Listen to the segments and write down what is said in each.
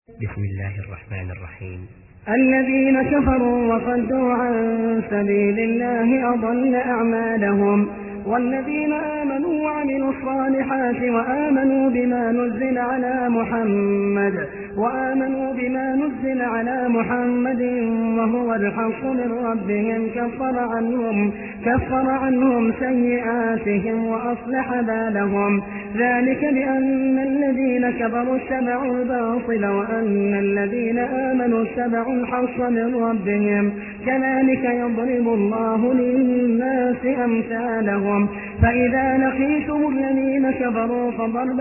بسم الله الرحمن الرحيم. الذين كفروا وصدوا عن سبيل الله أضل أعمالهم، والذين آمنوا وعملوا الصالحات وآمنوا بما نزل على محمد وهو الحق من ربهم كفر عنهم سيئاتهم وأصلح بالهم. ذلك بأن الذين كفروا اتبعوا الباطل وأن الذين آمنوا اتبعوا الحق من ربهم. كذلك يضرب الله للناس أمثالهم. فإذا لقيتم الذين كفروا فضرب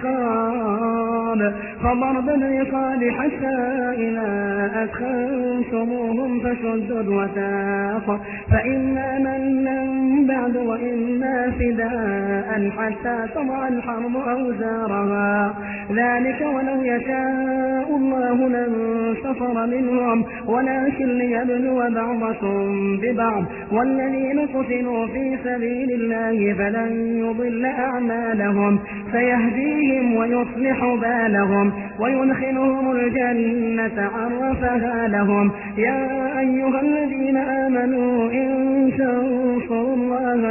الرقاب حتى إذا أثخنتموهم فشدوا الوثاق، فإما منا بعد وإما فداء حتى تضع الحرب أوزارها. ذلك ولو يشاء الله لانتصر منهم ولكن ليبلو بعضكم ببعض. والذين قتلوا في سبيل الله فلن يضل أعمالهم، سيهديهم ويصلح بالهم ويدخلهم الجنة عرفها لهم. يا أيها الذين آمنوا إن تنصروا الله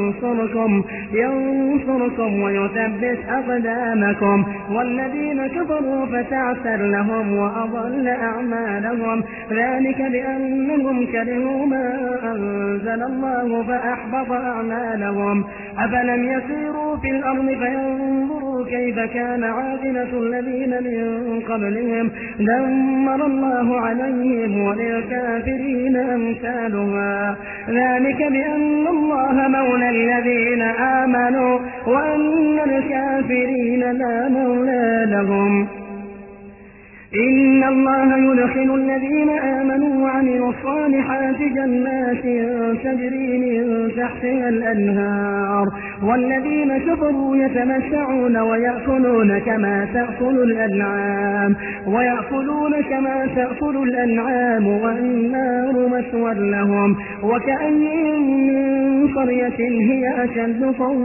ينصركم ويثبت أقدامكم. والذين كفروا فتعسر لهم وأضل أعمالهم. ذلك بأنهم كرهوا ما أنزل الله فأحبط أعمالهم. أفلم يسيروا في الأرض فينظروا كيف كان عاقبة الذين من قبلهم، دمر الله عليهم وللكافرين أمثالها. ذلك بأن الله مولى الذين آمنوا وأن الكافرين لا مولى لهم. إن الله يدخل الذين آمنوا وعملوا الصالحات جنات تجري من تحتها الأنهار، والذين كفروا يتمتعون ويأكلون كما تأكل الأنعام والنار مثوى لهم. وكأين من قرية هي أشد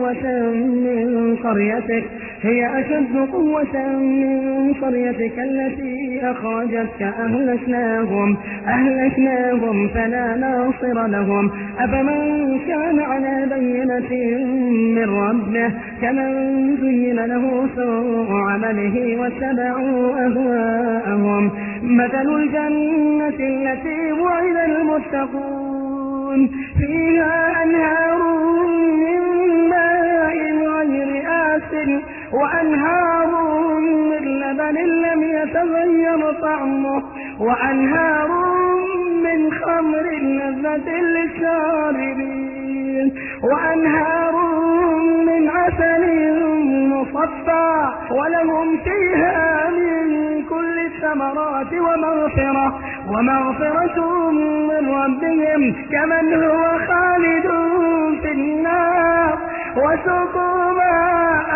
قوة من قريتك التي أخرجتك أهلكناهم فلا ناصر لهم. أفمن كان على بينة من ربه كمن زين له سوء عمله واتبعوا أهواءهم. مثل الجنة التي وعد المتقون فيها أنهار من ماء غير آسن وأنهار من لبن لم يتغير طعمه وأنهار من خمر لذة للشاربين وأنهار من عسل مصفى ولهم فيها من كل الثمرات ومغفرة من ربهم كمن هو خالد في النار وسقوا ماء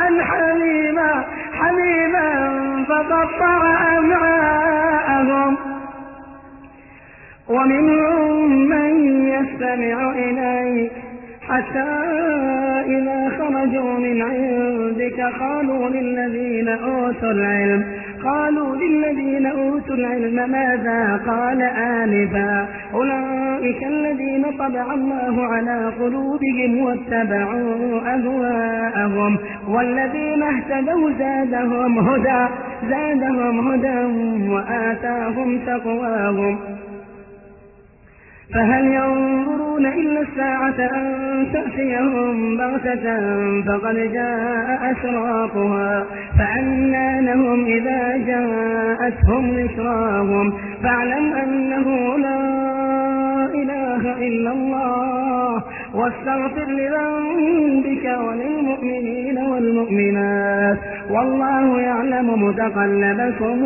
حميما فقطع أمعاءهم. ومنهم من يستمع إليك حتى إذا خرجوا من عندك قالوا للذين أوتوا العلم ماذا قال آنفا أولئك الذين طبع الله على قلوبهم واتبعوا أهواءهم. والذين اهتدوا زادهم هدى وآتاهم تقواهم. فهل ينظرون إلا الساعة أن تأتيهم بغتة فقد جاء أشراطها فأنى لهم إذا جاءتهم ذكراهم. فاعلم أنه لا إله إلا الله واستغفر لذنبك وللمؤمنين والمؤمنات والله يعلم متقلبكم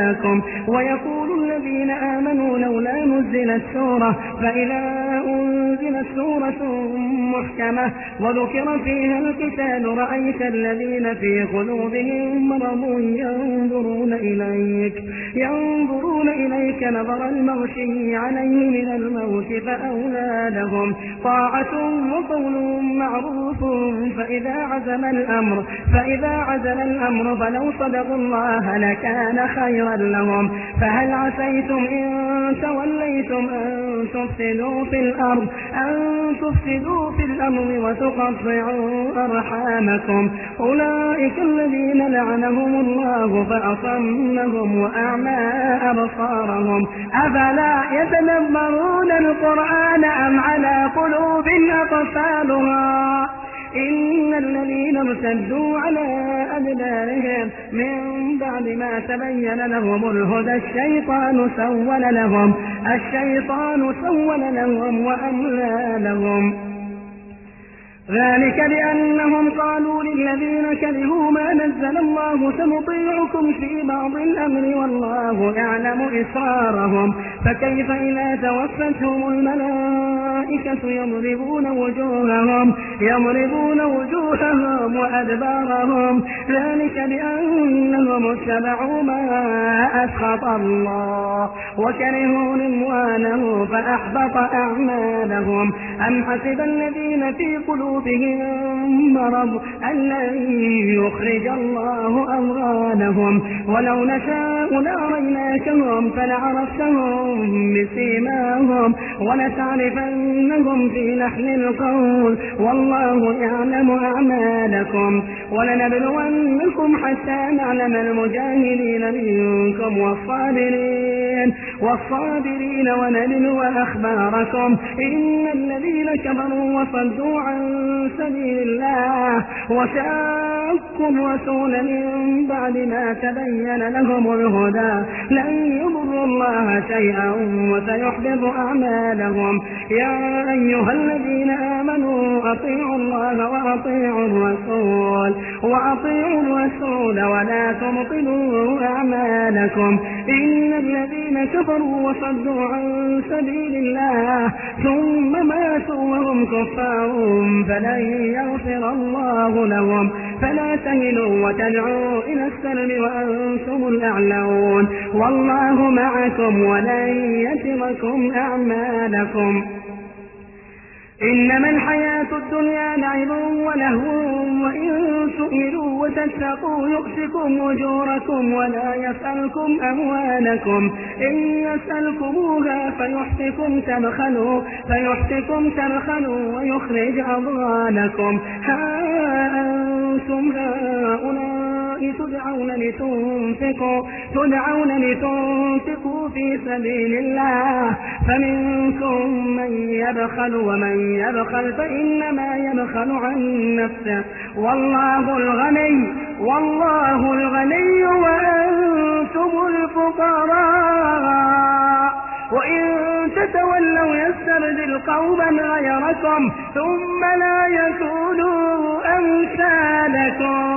ومثواكم. ويقول الذين آمنوا لولا نزلت سورة فإذا أنزلت سورة محكمة وذكر فيها القتال رأيت الذين في قلوبهم مرض ينظرون إليك نظر المغشي عليه من الموت فأولى لهم طاعة وقول معروف فإذا عزم الأمر فلو صدقوا الله لكان خيرا لهم فهل عسيتم إن توليتم أن تفسدوا في الأرض وتقطعوا أرحامكم أولئك الذين لعنهم الله فأصمهم وأعمى أبصارهم أفلا يتدبرون القرآن أم على قلوب أقفالها إن الذين ارتدوا على أدبارهم من بعد ما تبين لهم الهدى الشيطان سول لهم وأملى لهم ذلك بأنهم قالوا للذين كرهوا ما نزل الله سنطيعكم في بعض الأمر والله يعلم إسرارهم فكيف إذا توفتهم الملائكة يضربون وجوههم وأدبارهم ذلك بأنهم اتبعوا ما أسخط الله وكرهوا رضوانه فأحبط أعمالهم أم حسب الذين في قلوبهم مرض أن لن يخرج الله أضغانهم ولو نشاء لأريناكهم فلعرفتهم بسيماهم ولتعرفنهم في لحن القول والله يعلم أعمالكم ولنبلونكم حتى نعلم المجاهدين منكم والصابرين ونبلو أخباركم إن الذين كفروا وصدوا عن سبيل الله وشاقوا الرسول من بعد ما تبين لهم الهدى لن يضروا الله شيئا وسيحبط أعمالهم يا أيها الذين آمنوا أطيعوا الله وأطيعوا الرسول ولا تبطلوا أعمالكم إن الذين كفروا وصدوا عن سبيل الله ثم ماتوا وهم كفار فلن يغفر الله لهم فلا تهنوا وتدعوا إلى السلم وأنتم الأعلون والله معكم ولن يتركم أعمالكم إنما الحياة الدنيا لعب ولهو وإن تؤمنوا وتتقوا يؤتكم أجوركم ولا يسألكم أموالكم إن يسألكموها فيحتكم تبخلوا ويخرج أضغانكم ها أنتم هؤلاء تدعون لتنفقوا في سبيل الله فمنكم من يبخل ومن يبخل فإنما يبخل عن نفسه والله الغني وأنتم الفقراء وإن تتولوا يستبدل قوما غيركم ثم لا يكونوا أمثالكم